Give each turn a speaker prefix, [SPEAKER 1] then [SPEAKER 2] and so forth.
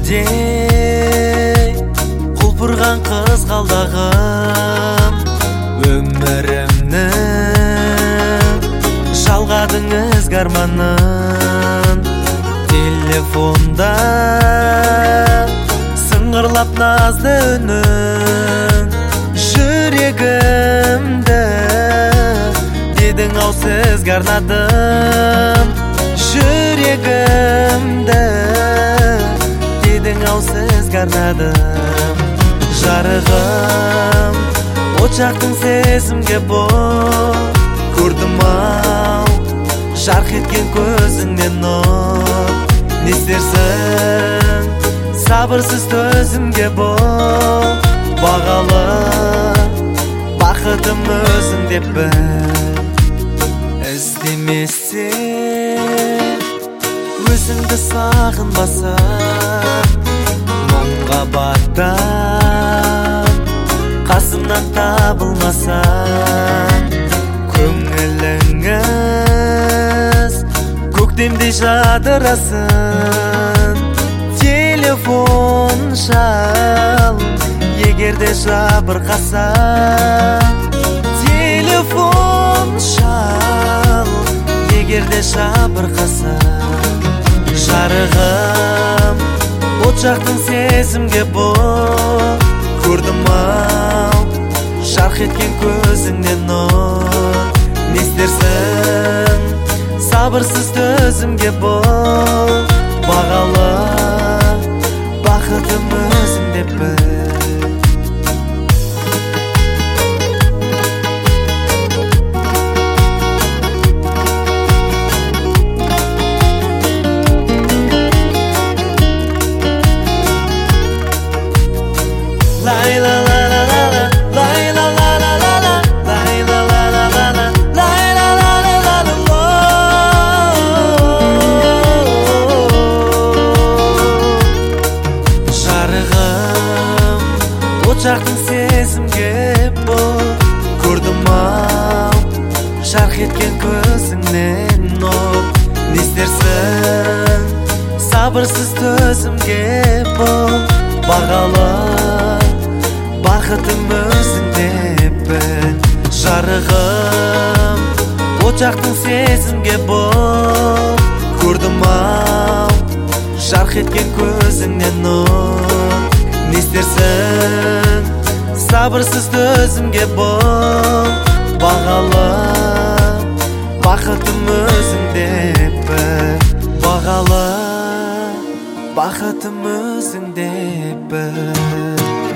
[SPEAKER 1] құлпырған қызғалдағым, өмірімні жалғадыңыз гарманын. Телефонда сыңғырлап назды үнің, жүрегімді дедің ау сізге арнадым. Жүрегімді дедің ау сізге арнадым. Жарығым, от жақтың сезімге бол, көрдім ау жарқ еткен көзіңнен нұр. Не істерсің, сабырсыз төзімге бол, бағалы бақытым өзің деп біл. Іздемесең өзіңді сағынбасаң, мұңға баттан қасымнан табылмасаң, көңіліңіз көктемдей жадырасын. Телефон шал, егерде жабырқасаң. Телефон шал, егерде жабырқасаң. Жарығым, от жақтың сезімге бол, көрдім ау жарқ еткен көзіңнен нұр. Не істерсің, сабырсыз төзімге бол, бағалы бақытым өзің деп біл. От жақтың сезімге бол, көрдім ау жарқ еткен көзіңнен нұр. Не істерсің, сабырсыз төзімге бол, бағалы бақытым өзің деп біл. Жарығым, от жақтың сезімге бол, көрдім ау жарқ еткен көзіңнен нұр. Не істерсің, сабырсыз төзімге бол, бағалы бақытым өзің деп біл. Бағалы бақытым өзің деп біл.